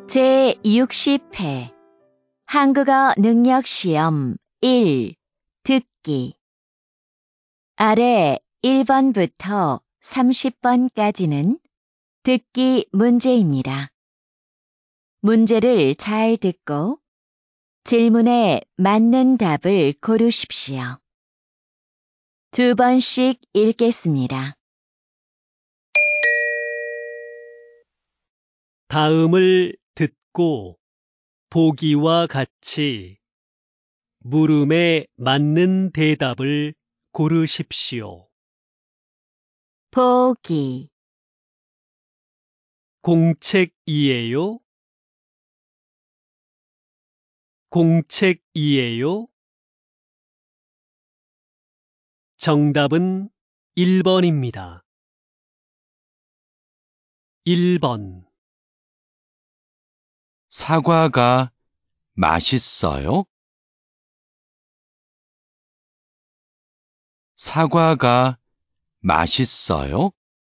제60회 한국어 능력시험 1. 듣기 아래 1번부터 30번까지는 듣기 문제입니다. 문제를 잘 듣고 질문에 맞는 답을 고르십시오. 2번씩 읽겠습니다. 다음을 듣고 보기와 같이 물음에 맞는 대답을 고르십시오. 보기 공책이에요? 공책이에요? 정답은 1번입니다. 1번 사과가 맛있어요? 사과가 맛있어요?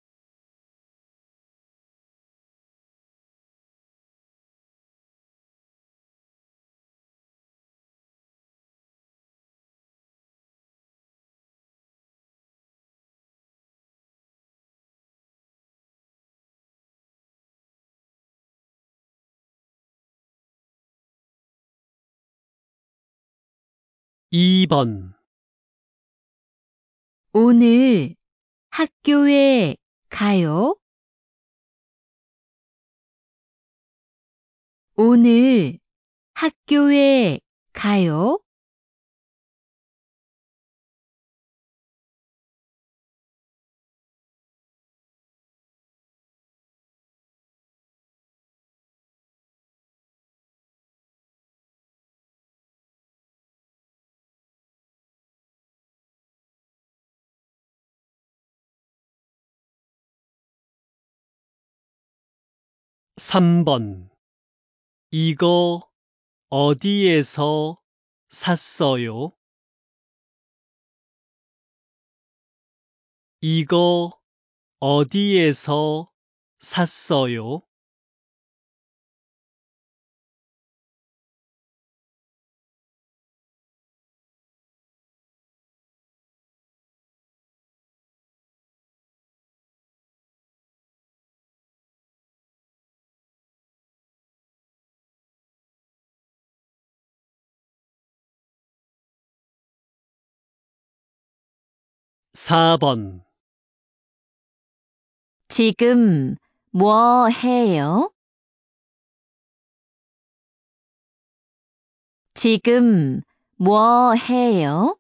2번 오늘 학교에 가요? 오늘 학교에 가요? 3번 이거 어디에서 샀어요? 이거 어디에서 샀어요? 4번 지금 뭐 해요? 지금 뭐 해요?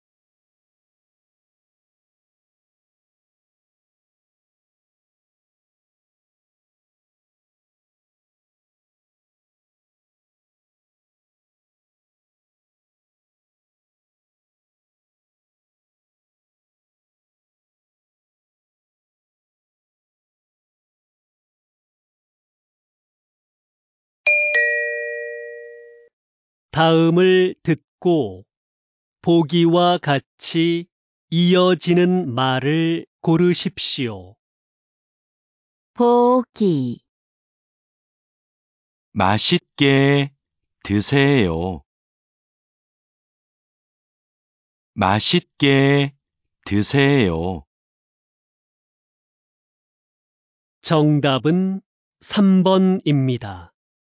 다음을 듣고 보기와 같이 이어지는 말을 고르십시오. 보기 맛있게 드세요. 맛있게 드세요. 정답은 3번입니다.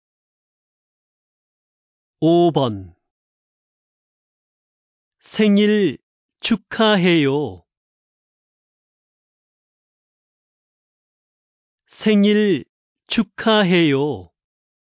5번 생일 축하해요. 생일 축하해요.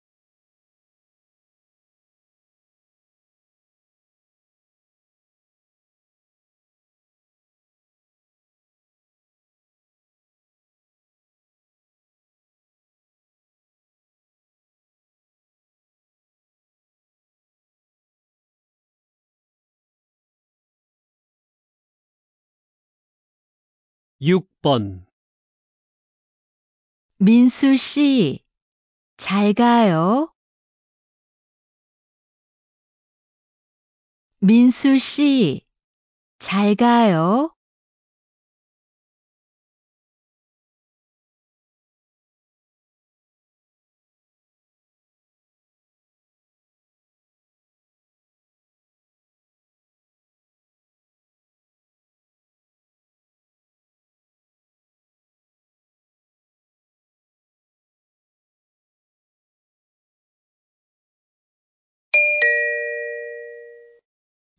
육 번 민수 씨, 잘 가요? 민수 씨, 잘 가요?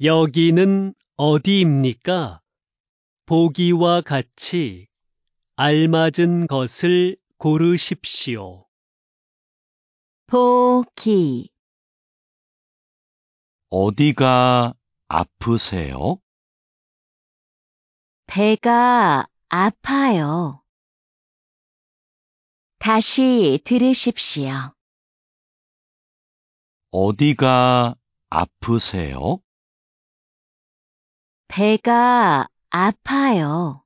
여기는 어디입니까? 보기와 같이 알맞은 것을 고르십시오. 보기, 어디가 아프세요? 배가 아파요. 다시 들으십시오. 어디가 아프세요? 배가 아파요.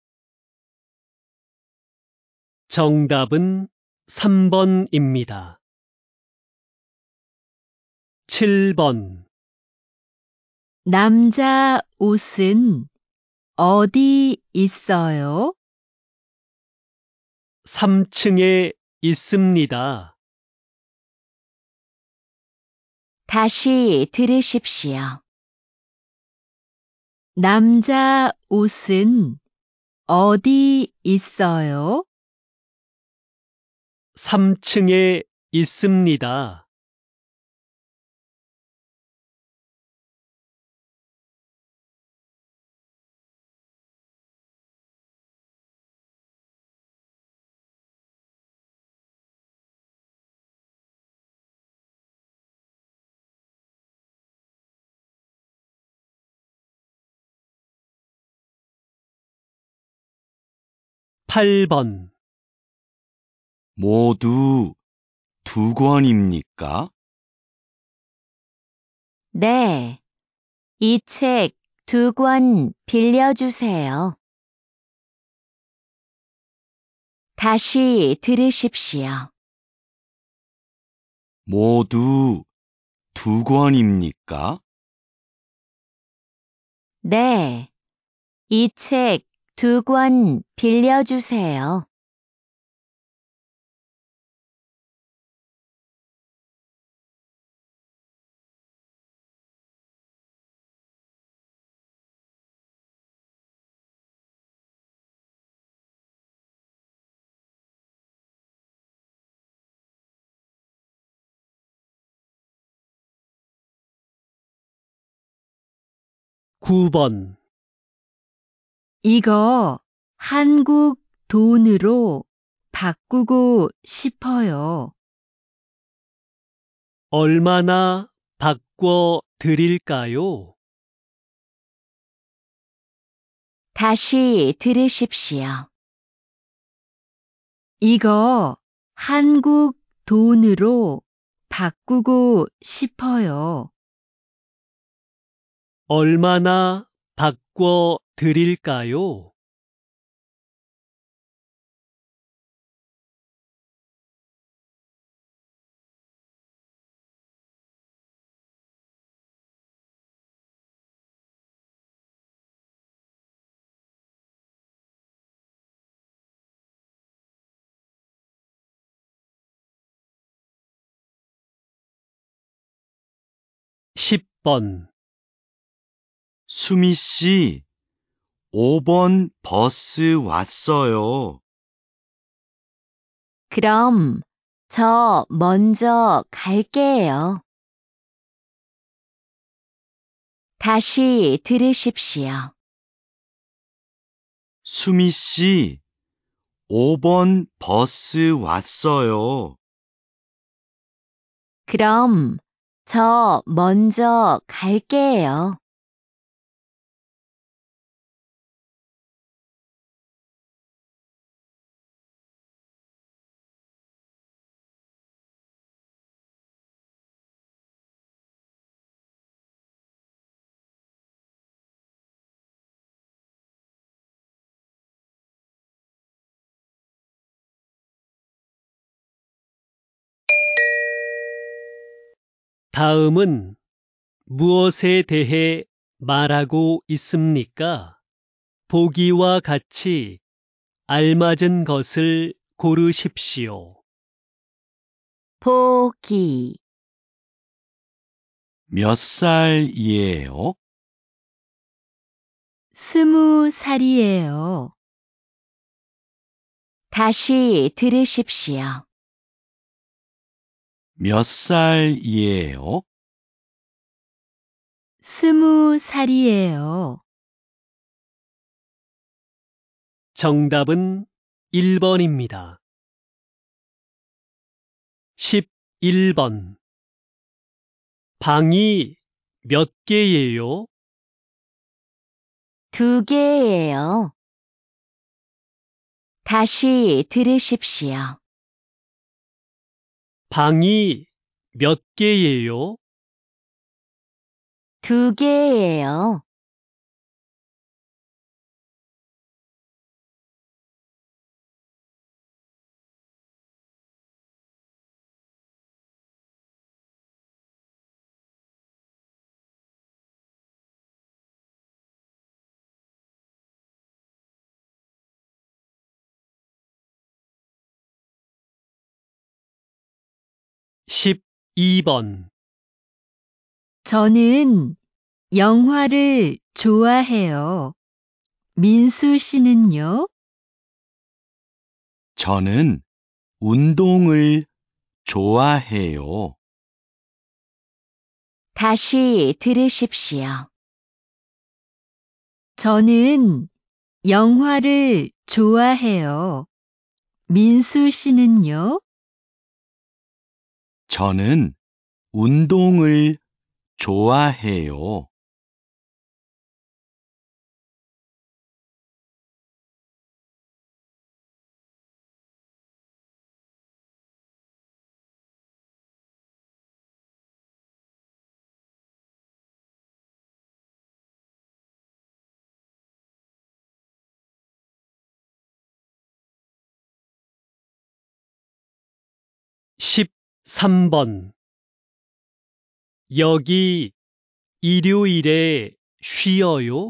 정답은 3번입니다. 7번. 남자 옷은 어디 있어요? 3층에 있습니다. 다시 들으십시오. 남자 옷은 어디 있어요? 3층에 있습니다. 8번. 모두 2권입니까? 네. 이 책 2권 빌려주세요. 다시 들으십시오. 모두 2권입니까? 네. 이 책 2권 빌려주세요. 구 번. 이거 한국 돈으로 바꾸고 싶어요. 얼마나 바꿔 드릴까요? 다시 들으십시오. 이거 한국 돈으로 바꾸고 싶어요. 얼마나 바꿔 드릴까요? 10번. 수미 씨, 5번 버스 왔어요. 그럼 저 먼저 갈게요. 다시 들으십시오. 수미 씨, 5번 버스 왔어요. 그럼 저 먼저 갈게요. 다음은 무엇에 대해 말하고 있습니까? 보기와 같이 알맞은 것을 고르십시오. 보기, 몇 살이에요? 20살이에요. 다시 들으십시오. 몇 살이에요? 20살이에요. 정답은 1번입니다. 11번. 방이 몇 개예요? 2개예요. 다시 들으십시오. 방이 몇 개예요? 2개예요. 12번. 저는 영화를 좋아해요. 민수 씨는요? 저는 운동을 좋아해요. 다시 들으십시오. 저는 영화를 좋아해요. 민수 씨는요? 저는 운동을 좋아해요. 13번. 여기 일요일에 쉬어요?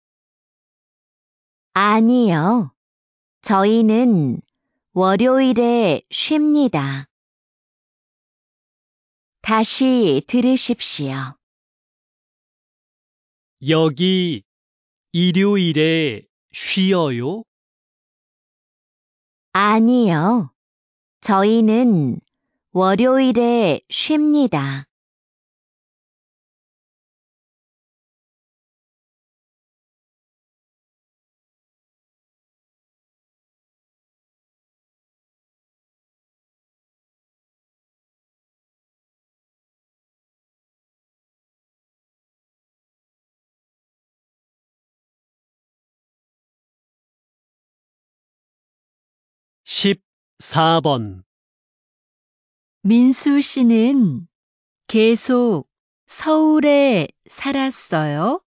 아니요. 저희는 월요일에 쉽니다. 다시 들으십시오. 여기 일요일에 쉬어요? 아니요. 저희는 월요일에 쉽니다. 14번. 민수 씨는 계속 서울에 살았어요?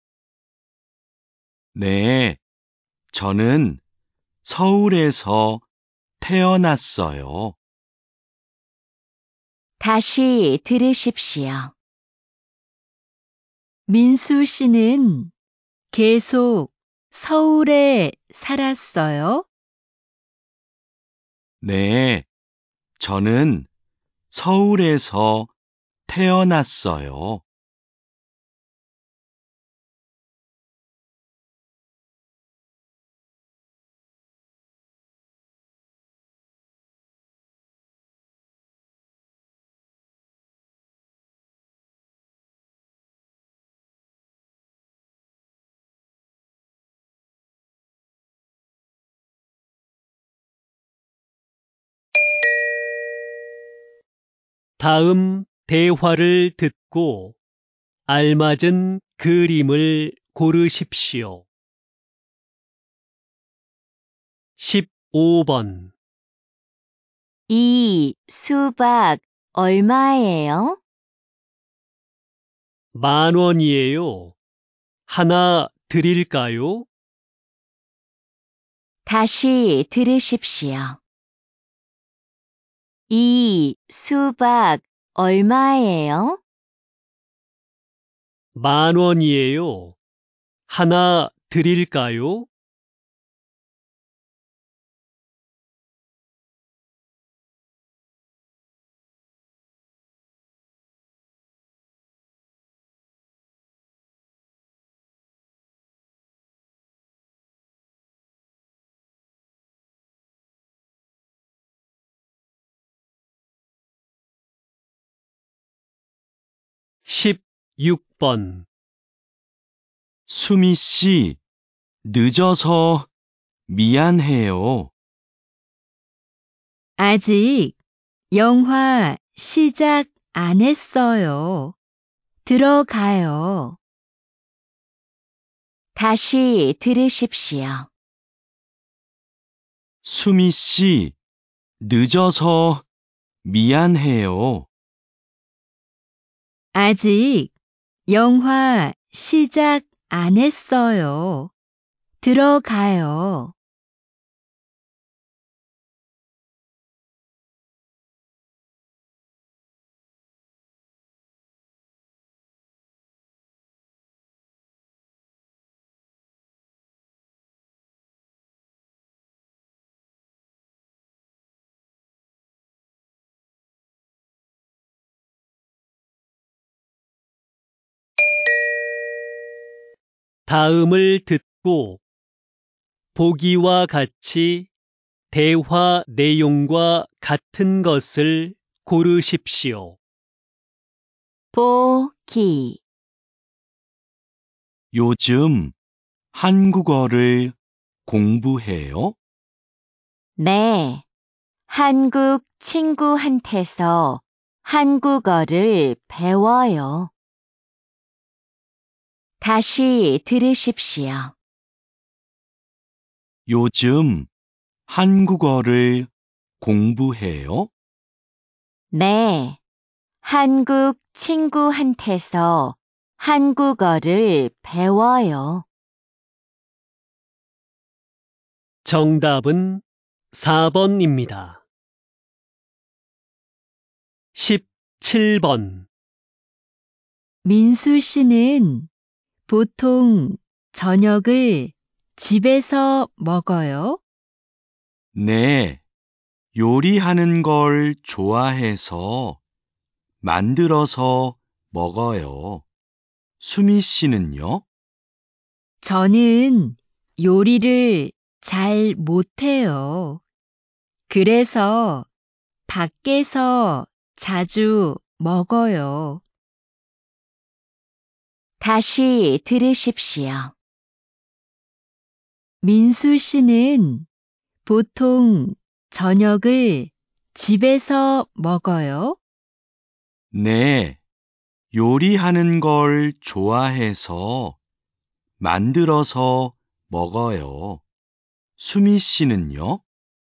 네, 저는 서울에서 태어났어요. 다시 들으십시오. 민수 씨는 계속 서울에 살았어요? 네, 저는 서울에서 태어났어요. '다음 대화를 듣고 알맞은 그림을 고르십시오. 15번. 이 수박 얼마예요? 10,000원이에요. 하나 드릴까요? 다시 들으십시오. 이 수박 얼마예요? 10,000원이에요. 하나 드릴까요? 16번. 수미 씨, 늦어서 미안해요. 아직 영화 시작 안 했어요. 들어가요. 다시 들으십시오. 수미 씨, 늦어서 미안해요. 아직 영화 시작 안 했어요. 들어가요. 다음을 듣고 보기와 같이 대화 내용과 같은 것을 고르십시오. 보기. 요즘 한국어를 공부해요? 네. 한국 친구한테서 한국어를 배워요. 다시 들으십시오. 요즘 한국어를 공부해요? 네. 한국 친구한테서 한국어를 배워요. 정답은 4번입니다. 17번. 민수 씨는 보통 저녁을 집에서 먹어요? 네, 요리하는 걸 좋아해서 만들어서 먹어요. 수미 씨는요? 저는 요리를 잘 못해요. 그래서 밖에서 자주 먹어요. 다시 들으십시오. 민수 씨는 보통 저녁을 집에서 먹어요? 네, 요리하는 걸 좋아해서 만들어서 먹어요. 수미 씨는요?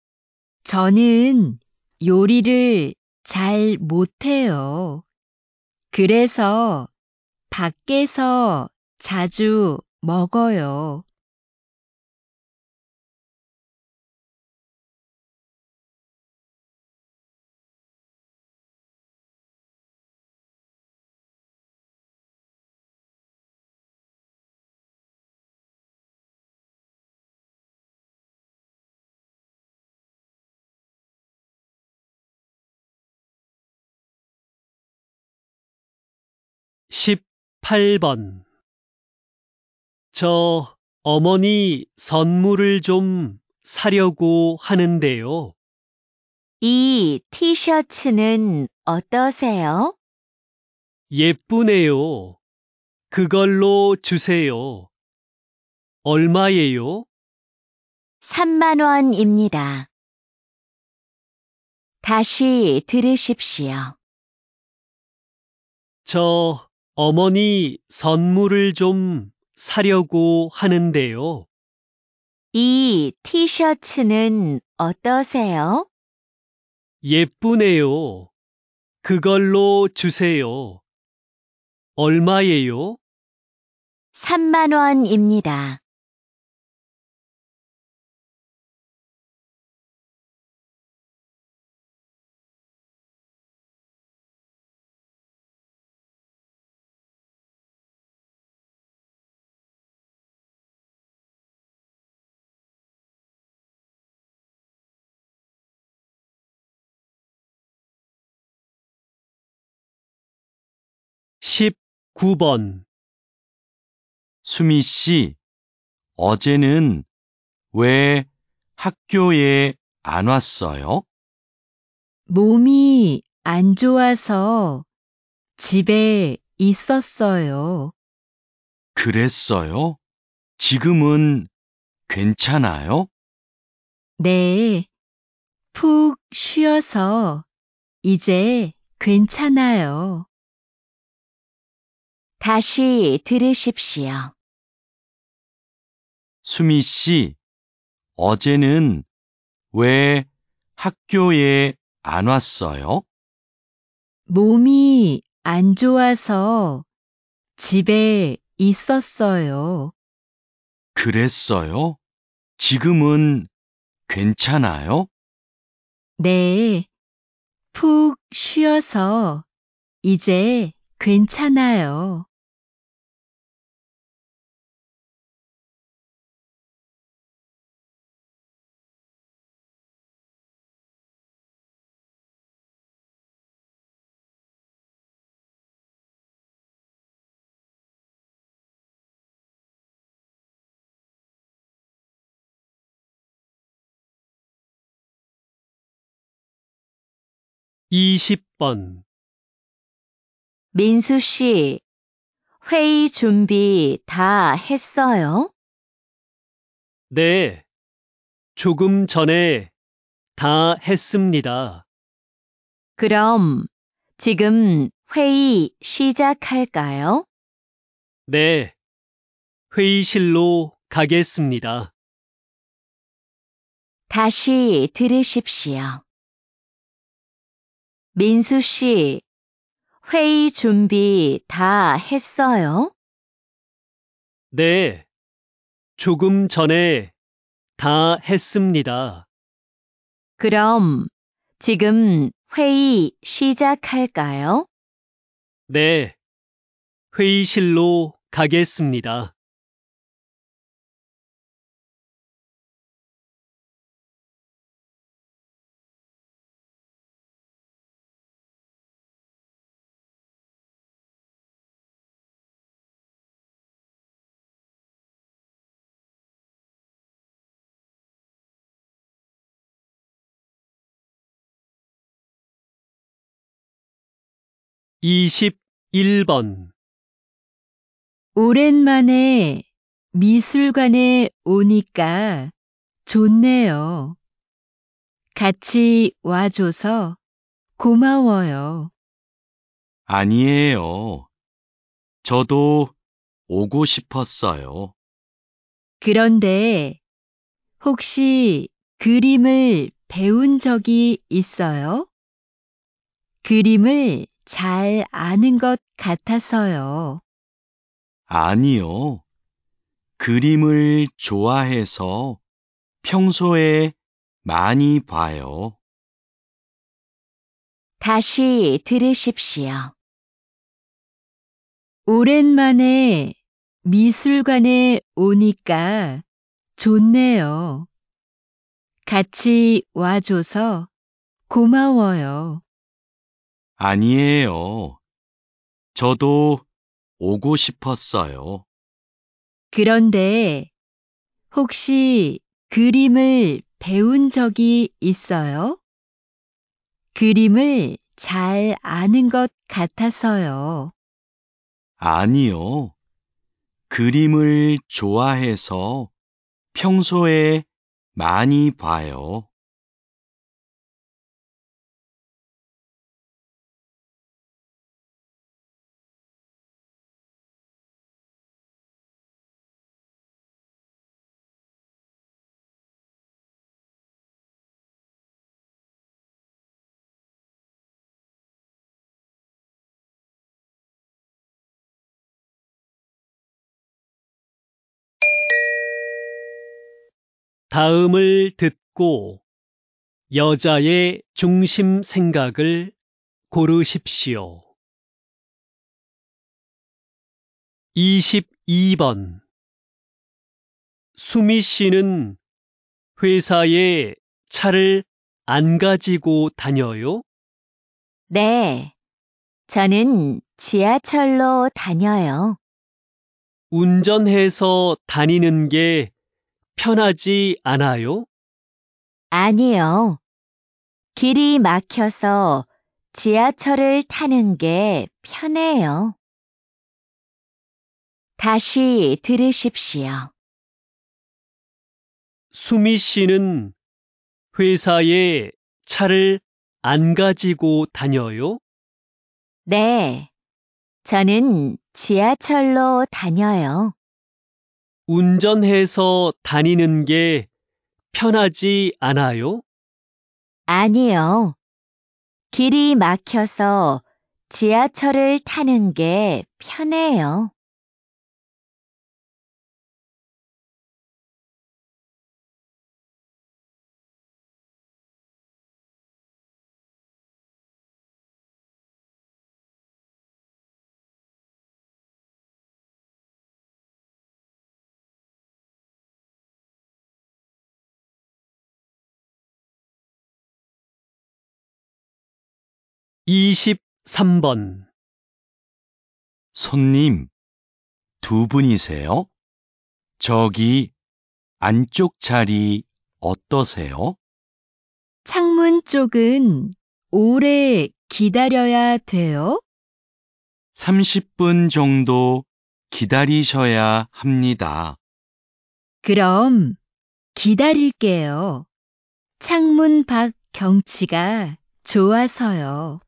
저는 요리를 잘 못해요. 그래서 밖에서 자주 먹어요. 십 18번. 저 어머니 선물을 좀 사려고 하는데요. 이 티셔츠는 어떠세요? 예쁘네요. 그걸로 주세요. 얼마예요? 3만 원입니다. 다시 들으십시오. 저 어머니 선물을 좀 사려고 하는데요. 이 티셔츠는 어떠세요? 예쁘네요. 그걸로 주세요. 얼마예요? 3만 원입니다. 십 19번. 수미 씨, 어제는 왜 학교에 안 왔어요? 몸이 안 좋아서 집에 있었어요. 그랬어요? 지금은 괜찮아요? 네, 푹 쉬어서 이제 괜찮아요. 다시 들으십시오. 수미 씨, 어제는 왜 학교에 안 왔어요? 몸이 안 좋아서 집에 있었어요. 그랬어요? 지금은 괜찮아요? 네, 푹 쉬어서 이제 괜찮아요. 이십 번 민수 씨, 회의 준비 다 했어요? 네, 조금 전에 다 했습니다. 그럼 지금 회의 시작할까요? 네, 회의실로 가겠습니다. 다시 들으십시오. 민수 씨, 회의 준비 다 했어요? 네, 조금 전에 다 했습니다. 그럼 지금 회의 시작할까요? 네, 회의실로 가겠습니다. 이십일 번 오랜만에 미술관에 오니까 좋네요. 같이 와줘서 고마워요. 아니에요. 저도 오고 싶었어요. 그런데 혹시 그림을 배운 적이 있어요? 그림을 잘 아는 것 같아서요. 아니요. 그림을 좋아해서 평소에 많이 봐요. 다시 들으십시오. 오랜만에 미술관에 오니까 좋네요. 같이 와줘서 고마워요. 아니에요. 저도 오고 싶었어요. 그런데 혹시 그림을 배운 적이 있어요? 그림을 잘 아는 것 같아서요. 아니요. 그림을 좋아해서 평소에 많이 봐요. 다음을 듣고 여자의 중심 생각을 고르십시오. 22번 수미 씨는 회사에 차를 안 가지고 다녀요? 네, 저는 지하철로 다녀요. 운전해서 다니는 게 편하지 않아요? 아니요. 길이 막혀서 지하철을 타는 게 편해요. 다시 들으십시오. 수미 씨는 회사에 차를 안 가지고 다녀요? 네, 저는 지하철로 다녀요. 운전해서 다니는 게 편하지 않아요? 아니요. 길이 막혀서 지하철을 타는 게 편해요. 이십삼 번 손님, 두 분이세요? 저기 안쪽 자리 어떠세요? 창문 쪽은 오래 기다려야 돼요? 30분 정도 기다리셔야 합니다. 그럼 기다릴게요. 창문 밖 경치가 좋아서요.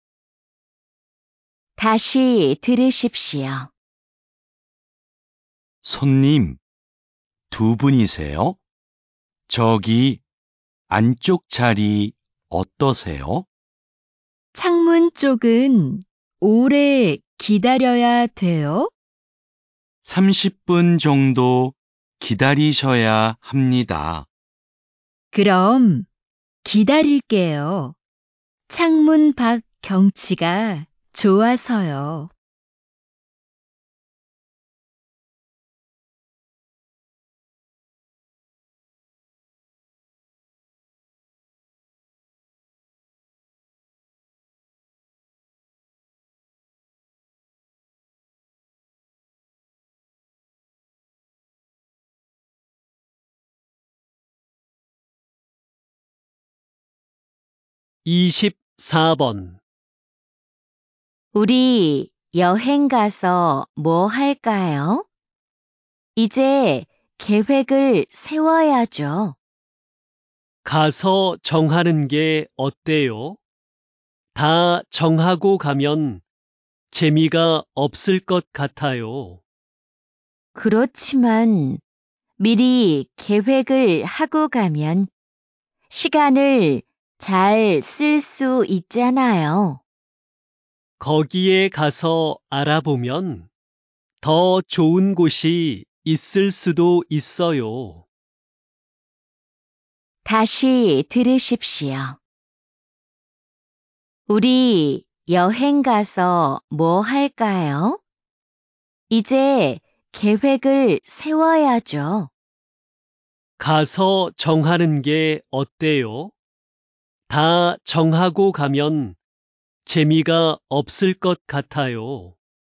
다시 들으십시오. 손님, 두 분이세요? 저기 안쪽 자리 어떠세요? 창문 쪽은 오래 기다려야 돼요? 30분 정도 기다리셔야 합니다. 그럼 기다릴게요. 창문 밖 경치가 좋아서요. 이십사 번 우리 여행 가서 뭐 할까요? 이제 계획을 세워야죠. 가서 정하는 게 어때요? 다 정하고 가면 재미가 없을 것 같아요. 그렇지만 미리 계획을 하고 가면 시간을 잘 쓸 수 있잖아요. 거기에 가서 알아보면 더 좋은 곳이 있을 수도 있어요. 다시 들으십시오. 우리 여행 가서 뭐 할까요? 이제 계획을 세워야죠. 가서 정하는 게 어때요? 다 정하고 가면 재미가 없을 것 같아요.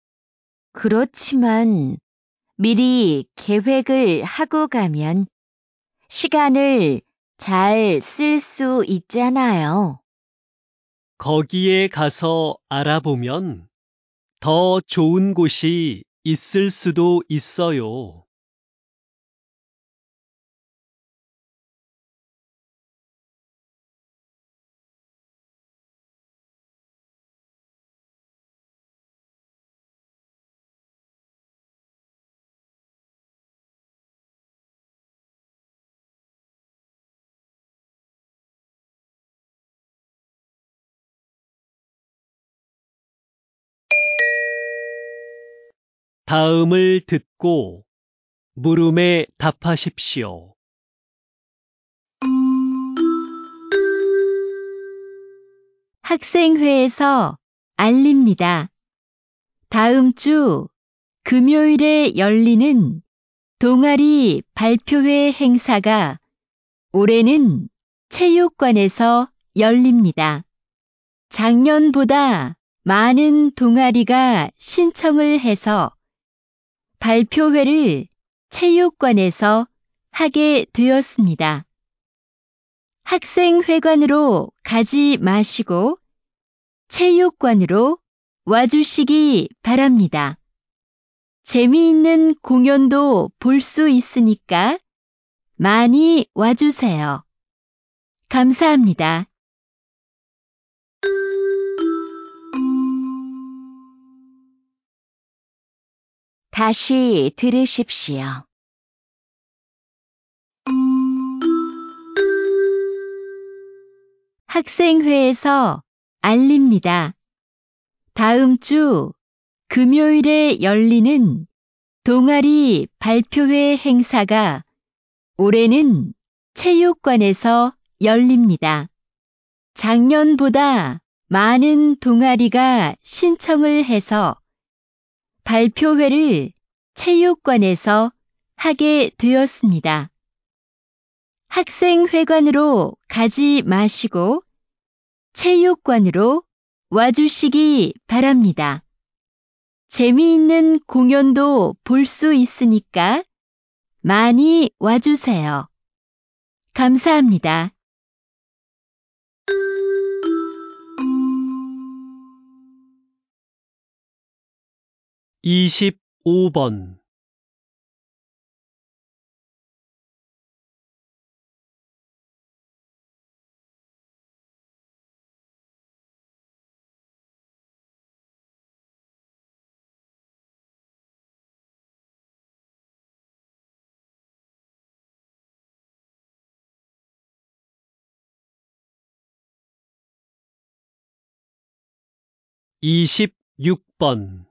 그렇지만 미리 계획을 하고 가면 시간을 잘 쓸 수 있잖아요. 거기에 가서 알아보면 더 좋은 곳이 있을 수도 있어요. 다음을 듣고 물음에 답하십시오. 학생회에서 알립니다. 다음 주 금요일에 열리는 동아리 발표회 행사가 올해는 체육관에서 열립니다. 작년보다 많은 동아리가 신청을 해서 발표회를 체육관에서 하게 되었습니다. 학생회관으로 가지 마시고 체육관으로 와주시기 바랍니다. 재미있는 공연도 볼 수 있으니까 많이 와주세요. 감사합니다. 다시 들으십시오. 학생회에서 알립니다. 다음 주 금요일에 열리는 동아리 발표회 행사가 올해는 체육관에서 열립니다. 작년보다 많은 동아리가 신청을 해서 발표회를 체육관에서 하게 되었습니다. 학생회관으로 가지 마시고 체육관으로 와주시기 바랍니다. 재미있는 공연도 볼 수 있으니까 많이 와주세요. 감사합니다. 25번. 이십육 번.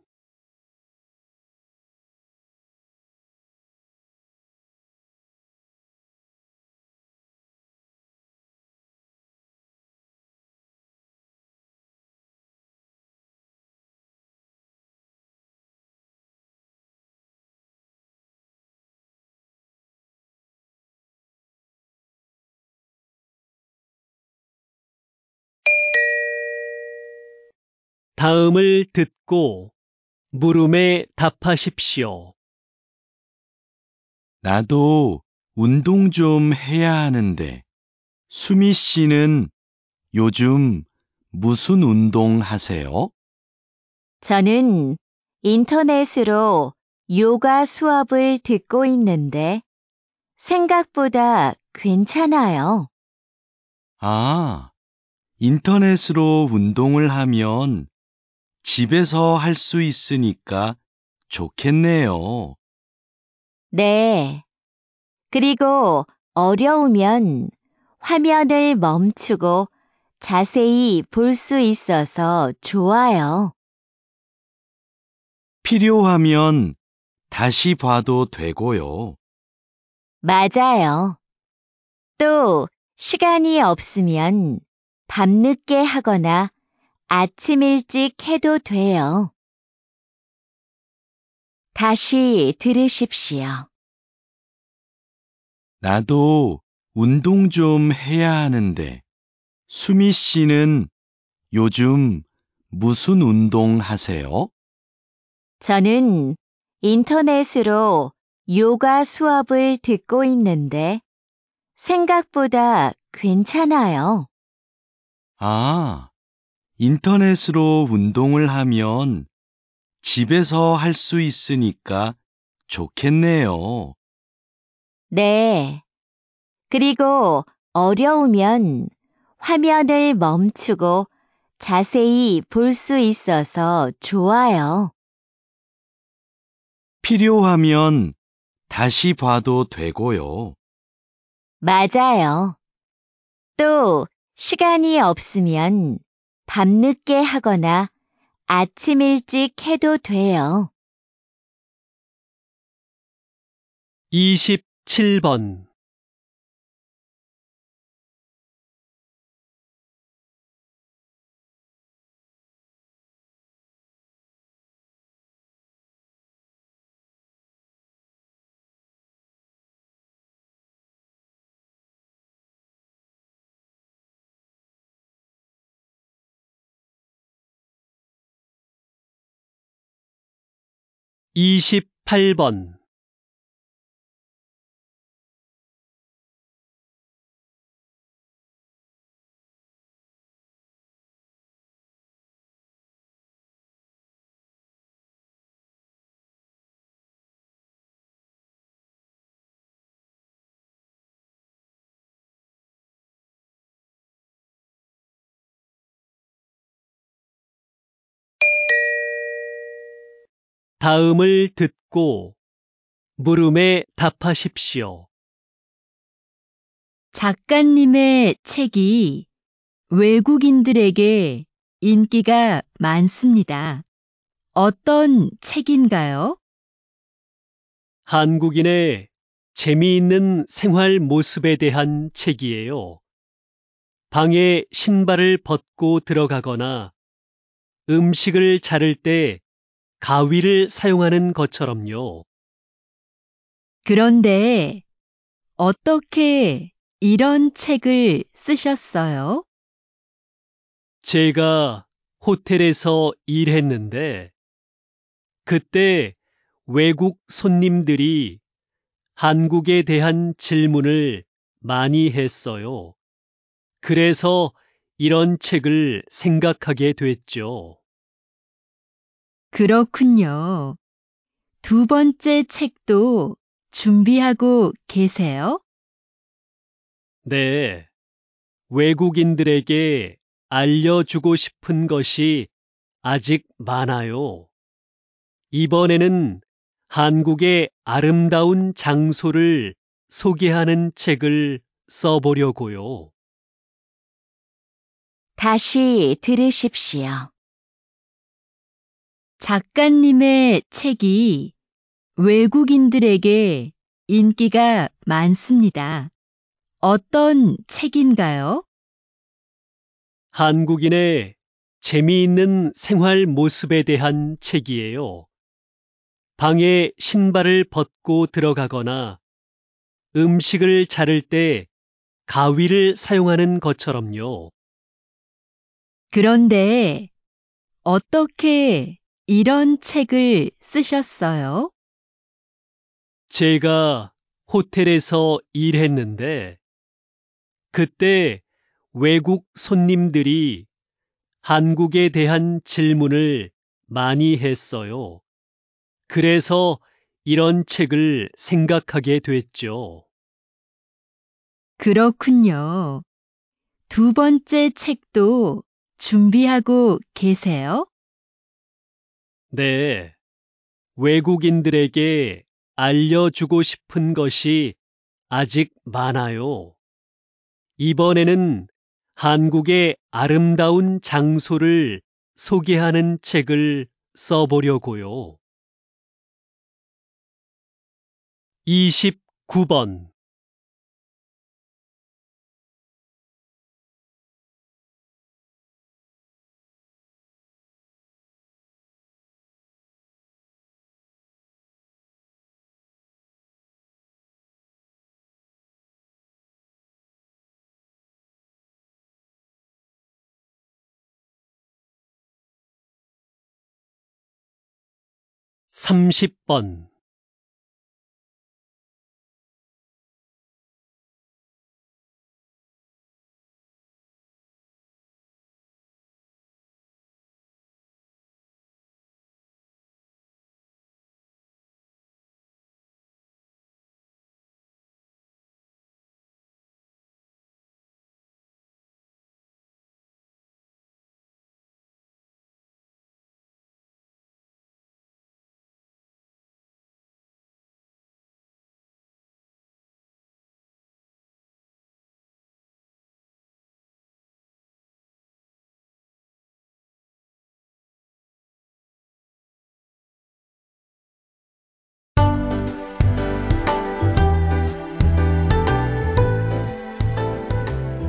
다음을 듣고 물음에 답하십시오. 나도 운동 좀 해야 하는데, 수미 씨는 요즘 무슨 운동 하세요? 저는 인터넷으로 요가 수업을 듣고 있는데 생각보다 괜찮아요. 아, 인터넷으로 운동을 하면 집에서 할 수 있으니까 좋겠네요. 네. 그리고 어려우면 화면을 멈추고 자세히 볼 수 있어서 좋아요. 필요하면 다시 봐도 되고요. 맞아요. 또 시간이 없으면 밤늦게 하거나 아침 일찍 해도 돼요. 다시 들으십시오. 나도 운동 좀 해야 하는데, 수미 씨는 요즘 무슨 운동 하세요? 저는 인터넷으로 요가 수업을 듣고 있는데 생각보다 괜찮아요. 아, 인터넷으로 운동을 하면 집에서 할 수 있으니까 좋겠네요. 네. 그리고 어려우면 화면을 멈추고 자세히 볼 수 있어서 좋아요. 필요하면 다시 봐도 되고요. 맞아요. 또 시간이 없으면 밤늦게 하거나 아침 일찍 해도 돼요. 27번. 이십팔 번. 다음을 듣고 물음에 답하십시오. 작가님의 책이 외국인들에게 인기가 많습니다. 어떤 책인가요? 한국인의 재미있는 생활 모습에 대한 책이에요. 방에 신발을 벗고 들어가거나 음식을 자를 때 가위를 사용하는 것처럼요. 그런데 어떻게 이런 책을 쓰셨어요? 제가 호텔에서 일했는데 그때 외국 손님들이 한국에 대한 질문을 많이 했어요. 그래서 이런 책을 생각하게 됐죠. 그렇군요. 두 번째 책도 준비하고 계세요? 네, 외국인들에게 알려주고 싶은 것이 아직 많아요. 이번에는 한국의 아름다운 장소를 소개하는 책을 써보려고요. 다시 들으십시오. 작가님의 책이 외국인들에게 인기가 많습니다. 어떤 책인가요? 한국인의 재미있는 생활 모습에 대한 책이에요. 방에 신발을 벗고 들어가거나 음식을 자를 때 가위를 사용하는 것처럼요. 그런데 어떻게 이런 책을 쓰셨어요? 제가 호텔에서 일했는데 그때 외국 손님들이 한국에 대한 질문을 많이 했어요. 그래서 이런 책을 생각하게 됐죠. 그렇군요. 두 번째 책도 준비하고 계세요? 네, 외국인들에게 알려주고 싶은 것이 아직 많아요. 이번에는 한국의 아름다운 장소를 소개하는 책을 써보려고요. 29번. 삼십 번.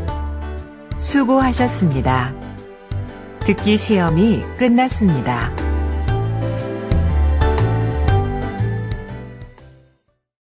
수고하셨습니다. 듣기 시험이 끝났습니다.